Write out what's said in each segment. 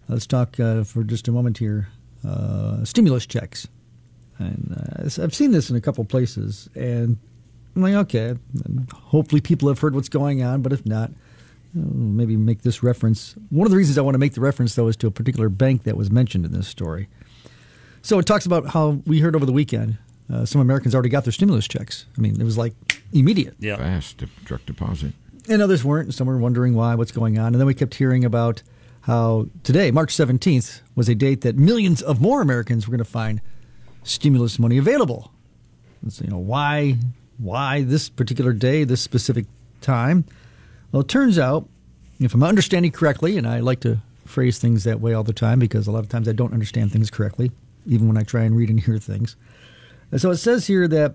let's talk for just a moment here. Stimulus checks. And I've seen this in a couple places, and I'm like, okay, hopefully people have heard what's going on, but if not, maybe make this reference. One of the reasons I want to make the reference, though, is to a particular bank that was mentioned in this story. So it talks about how we heard over the weekend some Americans already got their stimulus checks. I mean, it was like immediate. Yeah. Fast direct deposit. And others weren't. Some were wondering why, what's going on. And then we kept hearing about how today, March 17th, was a date that millions of more Americans were going to find stimulus money available. And so, why this particular day, this specific time? Well, it turns out, if I'm understanding correctly, and I like to phrase things that way all the time because a lot of times I don't understand things correctly, even when I try and read and hear things. And so it says here that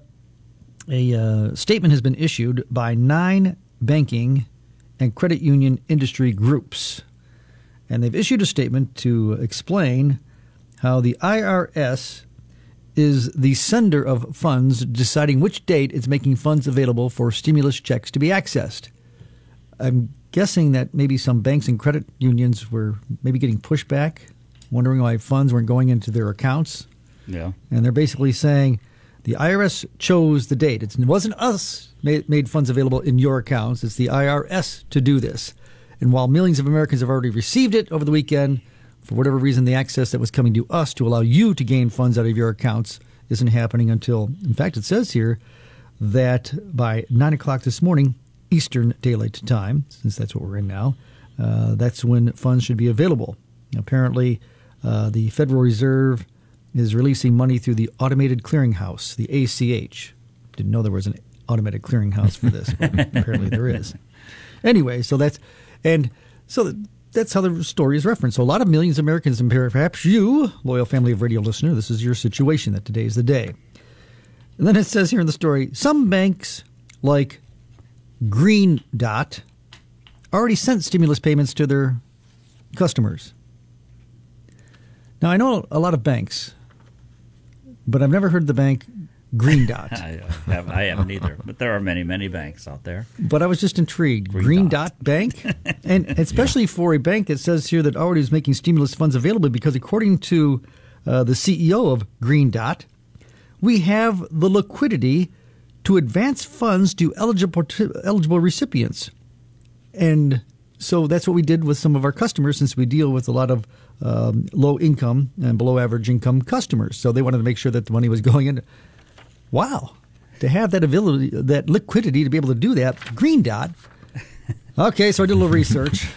a statement has been issued by 9 banking and credit union industry groups. And they've issued a statement to explain how the IRS is the sender of funds, deciding which date it's making funds available for stimulus checks to be accessed. I'm guessing that maybe some banks and credit unions were maybe getting pushback, wondering why funds weren't going into their accounts. Yeah. And they're basically saying the IRS chose the date. It wasn't us made funds available in your accounts. It's the IRS to do this. And while millions of Americans have already received it over the weekend, for whatever reason, the access that was coming to us to allow you to gain funds out of your accounts isn't happening until, in fact, it says here that by 9 o'clock this morning, Eastern Daylight Time, since that's what we're in now, that's when funds should be available. Apparently, the Federal Reserve is releasing money through the Automated Clearinghouse, the ACH. Didn't know there was an automated clearinghouse for this, but apparently there is. Anyway, so that's how the story is referenced. So a lot of millions of Americans, and perhaps you, loyal family of radio listener, this is your situation, that today is the day. And then it says here in the story, some banks like Green Dot already sent stimulus payments to their customers. Now, I know a lot of banks, but I've never heard the bank Green Dot. I haven't either, but there are many, many banks out there. But I was just intrigued. Green Dot Bank? And especially for a bank that says here that already is making stimulus funds available, because according to the CEO of Green Dot, we have the liquidity to advance funds to eligible recipients. And so that's what we did with some of our customers, since we deal with a lot of low income and below average income customers. So they wanted to make sure that the money was going in. Wow. To have that ability, that liquidity to be able to do that, Green Dot. Okay, so I did a little research.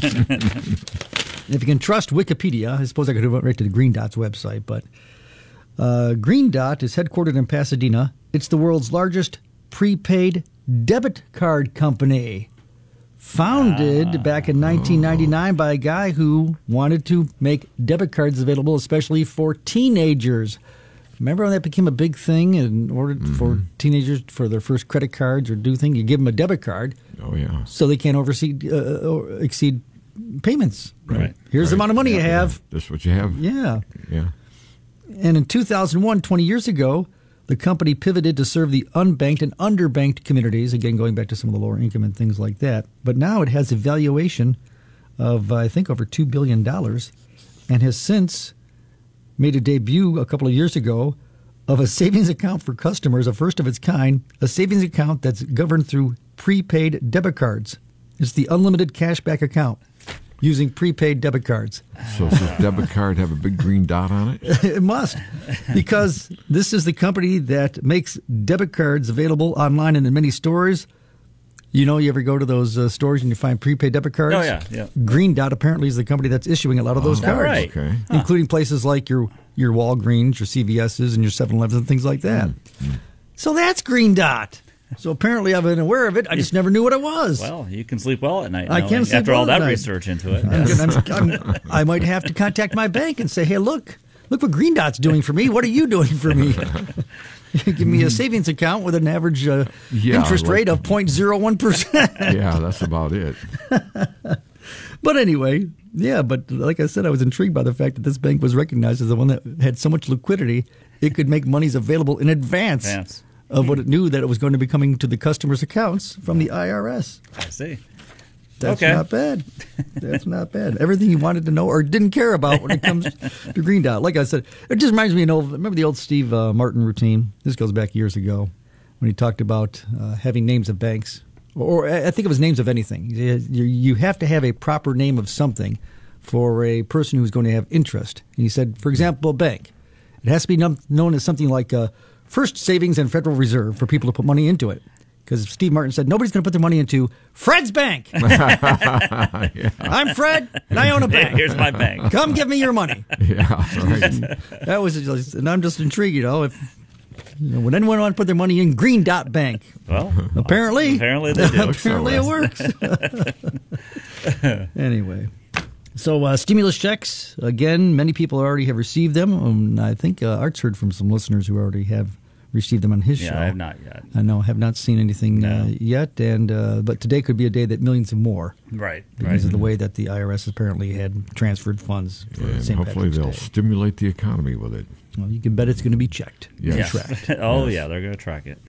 If you can trust Wikipedia, I suppose I could have went right to the Green Dot's website, but Green Dot is headquartered in Pasadena. It's the world's largest prepaid debit card company, founded back in 1999 by a guy who wanted to make debit cards available, especially for teenagers. Remember when that became a big thing in order for teenagers for their first credit cards or do things? You give them a debit card. Oh, yeah. So they can't exceed payments. Right. Here's the amount of money you have. That's what you have. Yeah. Yeah. And in 2001, 20 years ago, the company pivoted to serve the unbanked and underbanked communities, again, going back to some of the lower income and things like that. But now it has a valuation of, I think, over $2 billion, and has since made a debut a couple of years ago of a savings account for customers, a first of its kind, a savings account that's governed through prepaid debit cards. It's the unlimited cashback account using prepaid debit cards. So does this debit card have a big green dot on it? It must, because this is the company that makes debit cards available online and in many stores. You know, you ever go to those stores and you find prepaid debit cards? Oh, yeah. Green Dot apparently is the company that's issuing a lot of those cards. Right. Okay. Including places like your Walgreens, your CVS's, and your 7-Elevens and things like that. So that's Green Dot. So apparently I've been aware of it. I just never knew what it was. Well, you can sleep well at night. I can sleep after well all that at night. research into it. I might have to contact my bank and say, hey, look what Green Dot's doing for me. What are you doing for me? Give me a savings account with an average interest rate of 0.01%. Yeah, that's about it. But anyway, but like I said, I was intrigued by the fact that this bank was recognized as the one that had so much liquidity, it could make monies available in advance of what it knew that it was going to be coming to the customers' accounts from the IRS. I see. That's Okay. not bad. That's not bad. Everything you wanted to know or didn't care about when it comes to Green Dot. Like I said, it just reminds me of remember the old Steve Martin routine? This goes back years ago when he talked about having names of banks. Or I think it was names of anything. You have to have a proper name of something for a person who's going to have interest. And he said, for example, a bank. It has to be known as something like First Savings and Federal Reserve for people to put money into it. Because Steve Martin said, nobody's going to put their money into Fred's Bank. I'm Fred, and I own a bank. Here's my bank. Come give me your money. Yeah, right. That was just, and I'm just intrigued, if would anyone want to put their money in Green Dot Bank? Well, Apparently they do. Apparently it works. Anyway. So stimulus checks, again, many people already have received them. I think Art's heard from some listeners who already have received them on his show. Yeah, I have not yet. I know, have not seen anything yet, and but today could be a day that millions of more, Right. because of the way that the IRS apparently had transferred funds for And St. hopefully Patrick's they'll Day. stimulate the economy with it. Well, you can bet it's going to be checked. Yes. Yeah. Tracked. Oh, Yes. yeah, they're going to track it.